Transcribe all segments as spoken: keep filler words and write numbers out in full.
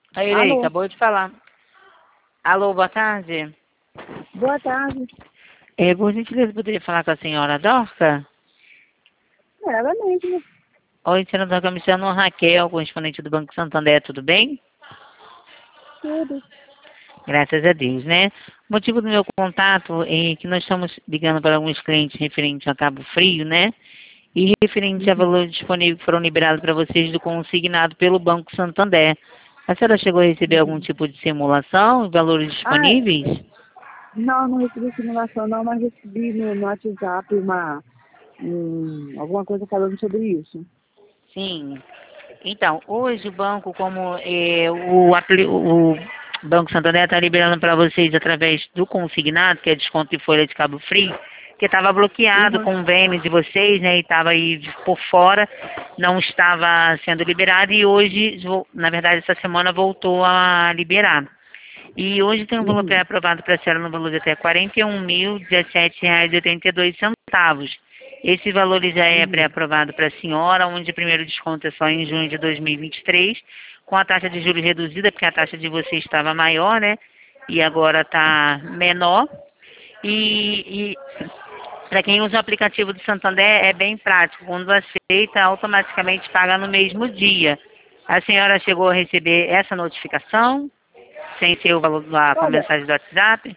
A Irei, Alô? acabou de falar. Alô, boa tarde. Boa tarde. É, por gentileza, poderia falar com a senhora Dorca? É ela mesma. Oi, senhora Dorca, me chamo Raquel, correspondente do Banco Santander, tudo bem? Tudo. Graças a Deus, né? O motivo do meu contato é que nós estamos ligando para alguns clientes referentes a Cabo Frio, né? E referente a Uhum. valores disponíveis que foram liberados para vocês do consignado pelo Banco Santander. A senhora chegou a receber algum Uhum. tipo de simulação e valores Ah, disponíveis? não, não recebi simulação não, mas recebi no, no WhatsApp uma, um, alguma coisa falando sobre isso. Sim. Então, hoje o banco, como é, o, apli- o Banco Santander está liberando para vocês através do consignado, que é desconto de folha de Cabo Frio, que estava bloqueado Uhum. com o convênio de vocês, né, e estava aí de- por fora, não estava sendo liberado e hoje, vo- na verdade, essa semana voltou a liberar. E hoje tem um valor Uhum. pré-aprovado para a senhora no valor de até quarenta e um mil, dezessete reais e oitenta e dois centavos. Esse valor ele já é Uhum. pré-aprovado para a senhora, onde o primeiro desconto é só em junho de dois mil e vinte e três, com a taxa de juros reduzida, porque a taxa de vocês estava maior, né? E agora está menor. E, e para quem usa o aplicativo do Santander é bem prático. Quando aceita, automaticamente paga no mesmo dia. A senhora chegou a receber essa notificação? Sem ser o valor lá com a Olha, mensagem do WhatsApp.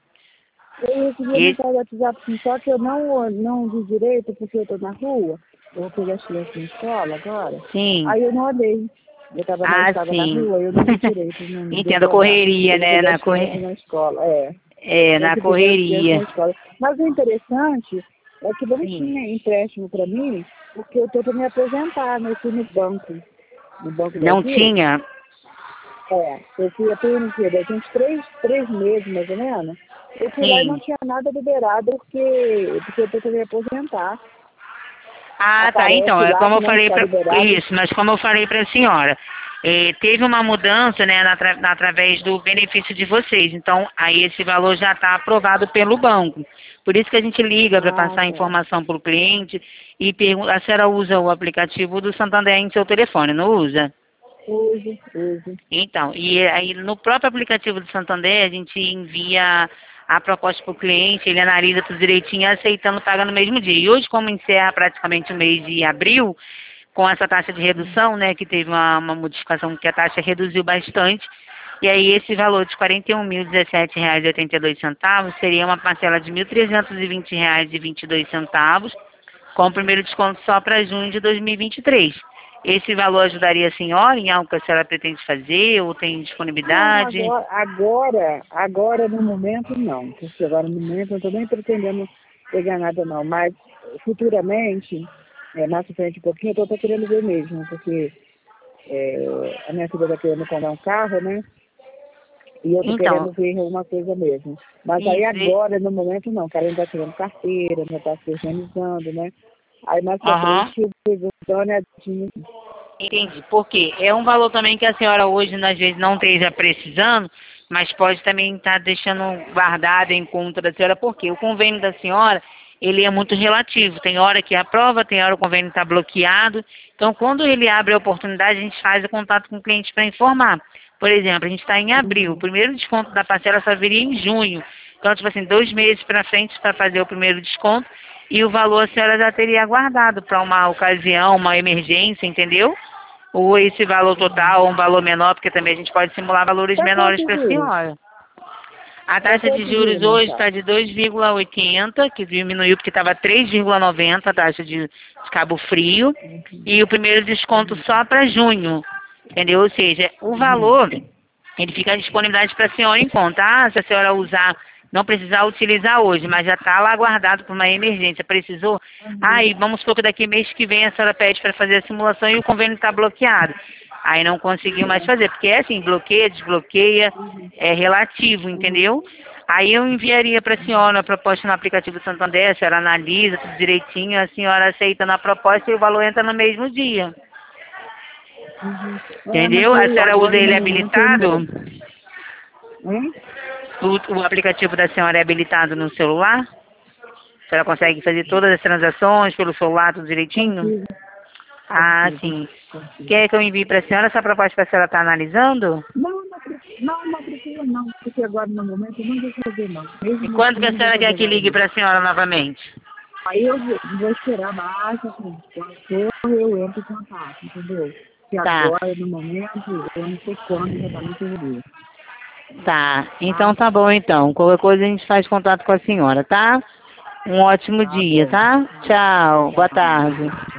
eu recebi a E, mensagem do WhatsApp, sim, só que eu não, não vi direito porque eu tô na rua. Eu vou pegar as crianças na escola agora. sim. Aí eu não olhei. Eu tava na, Ah, estava na sim. rua, eu não vi direito, não deu Entendo a pra olhar. correria, Eu vou né? pegar Na as crianças corre... na escola, é. É, Tem na que pegar as crianças na correria. escola. Mas o interessante é que não Sim. tinha empréstimo para mim, porque eu estou para me aposentar, né? Eu fui no banco, no Banco Não Brasil. tinha? É, eu fui apenas, daqui uns três, três meses, mais ou menos. Eu fui lá e não Sim. tinha nada liberado, porque, porque eu estou para me aposentar. Ah, tá. Então, Aparece é lá como que eu não falei está para liberado. isso, mas como eu falei para a senhora, eh, teve uma mudança, né, na, tra- na- através do benefício de vocês. Então, aí esse valor já está aprovado pelo banco. Por isso que a gente liga para Ah, passar a tá. informação para o cliente e pergunta, a senhora usa o aplicativo do Santander em seu telefone, não usa? Uso, uso. Então, e aí no próprio aplicativo do Santander, a gente envia a proposta para o cliente, ele analisa tudo direitinho, aceitando pagar no mesmo dia. E hoje, como encerra praticamente o mês de abril, com essa taxa de redução, né, que teve uma, uma modificação que a taxa reduziu bastante, e aí esse valor de quarenta e um mil, dezessete reais e oitenta e dois centavos seria uma parcela de mil trezentos e vinte reais e vinte e dois centavos, com o primeiro desconto só para junho de dois mil e vinte e três. Esse valor ajudaria a senhora em algo que a senhora pretende fazer ou tem Não, disponibilidade? agora, agora, agora no momento não, porque agora no momento eu não estou nem pretendendo pegar nada não, mas futuramente, é, mais pra frente um pouquinho, eu estou querendo ver mesmo, porque é, a minha filha está querendo comprar um carro, né? E eu estou Então, querendo ver alguma coisa mesmo. Mas aí isso, e- agora, no momento não, cara ainda está tirando carteira, ainda está se organizando, né? Aí mais pra aham, frente eu vou dar uma olhadinha. entendi. Por quê? É um valor também que a senhora hoje, às vezes, não esteja precisando, mas pode também estar deixando guardado em conta da senhora, porque o convênio da senhora, ele é muito relativo. Tem hora que aprova, tem hora que o convênio está bloqueado. Então, quando ele abre a oportunidade, a gente faz o contato com o cliente para informar. Por exemplo, a gente está em abril, o Uhum. primeiro desconto da parcela só viria em junho. Então, tipo assim, dois meses para frente para fazer o primeiro desconto e o valor a senhora já teria guardado para uma ocasião, uma emergência, entendeu? Ou esse valor Uhum. total, ou um valor menor, porque também a gente pode simular valores Tá menores quantos para a juros? senhora. A Tá taxa de quantos juros juros hoje está mensal? de dois vírgula oitenta, que diminuiu porque estava três vírgula noventa a taxa de, de Cabo Frio, Uhum. e o primeiro desconto Uhum. só para junho, entendeu? Ou seja, o Uhum. valor, ele fica à disponibilidade para a senhora em conta. Ah, se a senhora usar, não precisar utilizar hoje, mas já está lá guardado para uma emergência, precisou? Uhum. Aí, vamos supor que daqui mês que vem a senhora pede para fazer a simulação e o convênio está bloqueado. Aí não conseguiu mais fazer, porque é assim, bloqueia, desbloqueia, Uhum. é relativo, Uhum. entendeu? Aí eu enviaria para a senhora a proposta no aplicativo do Santander, a senhora analisa tudo direitinho, a senhora aceita na proposta e o valor entra no mesmo dia. Uhum. É, mas Entendeu? A eu senhora usa agora no ele momento eu habilitado? não. Hein? O, o aplicativo da senhora é habilitado no celular? A senhora consegue fazer todas as transações pelo celular, tudo direitinho? Consigo, Ah, consigo, sim. consigo. Quer que eu envie para a senhora essa proposta para a senhora estar analisando? fazer não, porque agora no momento eu não vou fazer não. Mesmo E quando que a não vou senhora quer fazer que ligue nada. para a senhora novamente? Aí eu vou, vou esperar mais, assim, quando for eu entro em contato, entendeu? Que Tá, agora, no momento, eu não sei quando exatamente eu vou. tá. Então Tá? tá bom então. Qualquer coisa a gente faz contato com a senhora, tá? Um ótimo Tá dia, bom. tá? Tchau. Boa Tá. tarde.